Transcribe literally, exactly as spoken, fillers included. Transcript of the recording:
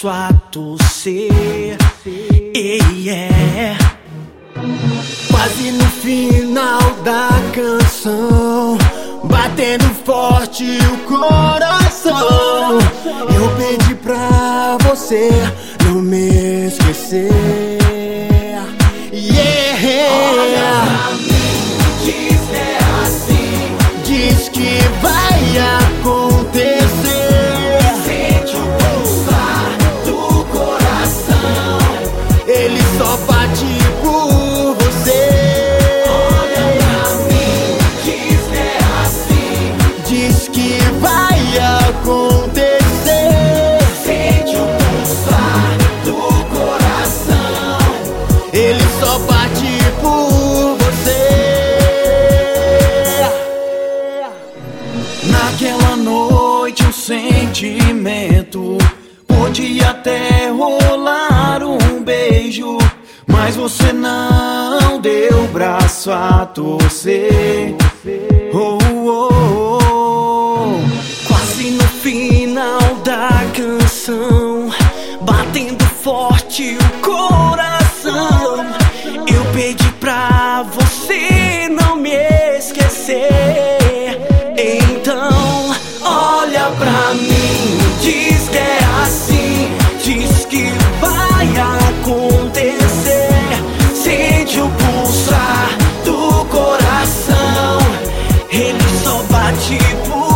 braço a torcer. Yeah. Quase no final da canção, batendo forte o coração, eu pedi pra você não me esquecer. Yeah. Olha pra mim, diz que é assim, diz que vai acontecer. sente o pulsar do coração, Ele só bate por você. olha pra mim, diz que é assim, Diz que vai acontecer. sente o pulsar do coração, Ele só bate por você. Naquela noite um sentimento podia até rolar um beijo, mas você não deu braço a torcer. Oh, oh, oh. Quase no final da canção, batendo forte o coração, eu pedi pra você não me esquecer. Então, olha pra mim, diz que é assim, diz que vai acontecer. Sente o pulsar do coração, ele só bate por